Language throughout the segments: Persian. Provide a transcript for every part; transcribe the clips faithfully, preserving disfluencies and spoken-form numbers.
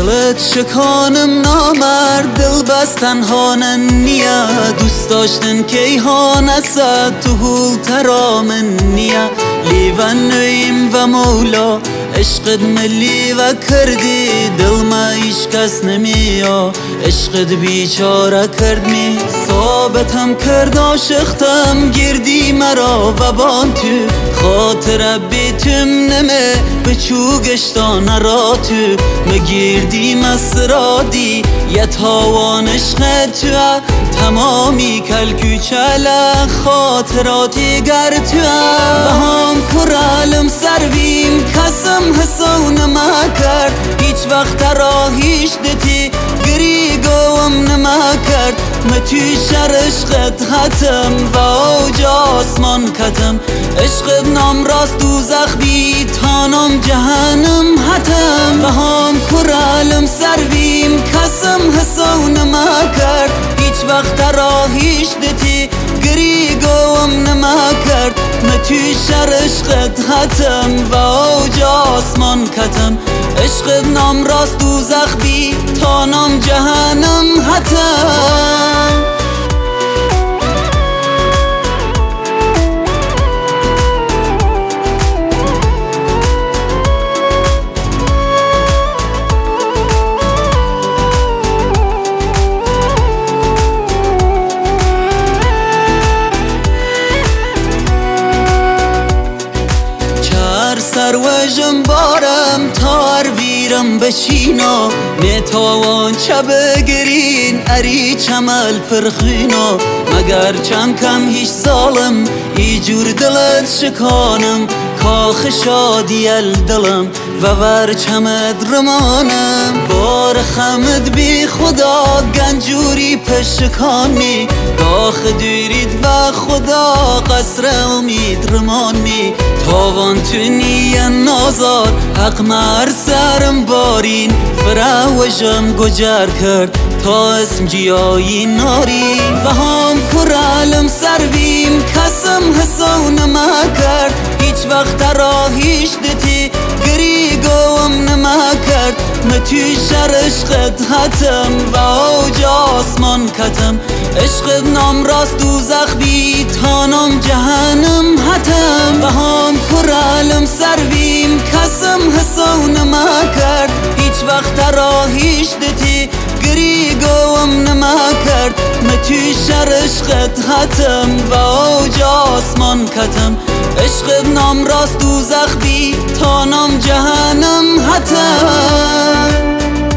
دلت شکانم نامرد دل بستن هانن نیا دوست داشتن که هان است تو هول ترامن نیا لیوان نویم و مولا عشقت ملی و کردی دل ما ایش کس نمیا عشقت بیچاره کرد می ثابتم کرد عاشقتم گردی مرا و بان تو خاطر بیتم نمه بچو گشتان را تو مگیردی مسرادی یه تاوان عشق تو تمامی کلکو چلا خاطراتی گر تو و هم کرالم سرویم کسم حسون ما کرد هیچ وقت را هیچ دتی گریگوم نما کرد متو شر عشقت حتم و اوج آسمان کتم عشقت نام راست دوزخ بی تانم جهنم حتم و هم کرالم سرویم کسم حسون ما کرد هیچ وقت را هیچ دتی گریگوم نما کرد متو شر عشقت حتم و اوج آسمان کتم عشقت نام راست دوزخ بی تانم جهنم حتم سروژم بارم تار ویرم بچینا نتوان چه بگرین اری چمل پرخینا مگر چم کم هیچ سالم ای جور دلت شکانم کاخ شادی دلم و ور چمد رمانم بار خمد بی خدا گنجوری پشکانی داخ دورید و خدا قصر امید رمانی تاوان تونی نازار حق مر سرم بارین فراوشم گجر کرد تا اسم جیایی ناری و هم کرالم سرویم کسم حسون ما کرد هیچ وقت را هیچ دتی گریگوم نما کرد متو شر عشقت حتم و اوج آسمان کتم عشقت نام راست دوزخ بی تانم جهنم حتم و هم کرالم سرویم کسم حسون ما کرد هیچ وقت را هیچ دتی گریگوم نما کرد متو شر عشقت حتم و اوج آسمان کتم عشقت نام راست دوزخ بی تانم جهنم حتم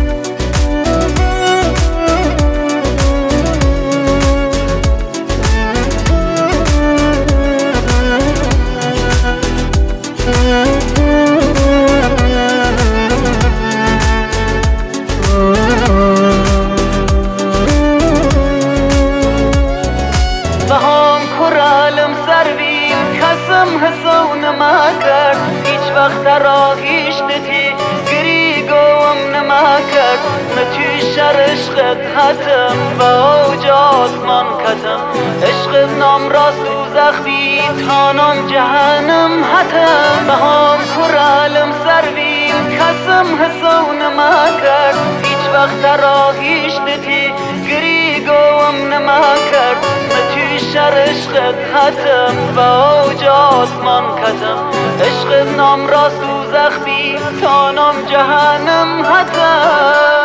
حسون ما کرد هیچ وقت را هیچ دتی گریگوم نما کرد متو شر عشقت حتم و اوج آسمان کتم عشقت نام راست دوزخ بی تانم جهنم حتم و هم کرالم سرویم کسم حسون ما کرد هیچ وقت را هیچ دتی گریگوم نما کرد متو شر عشقت حتم و اوج آسمان کتم عشقت نام راست دوزخ بی تانم جهنم حتم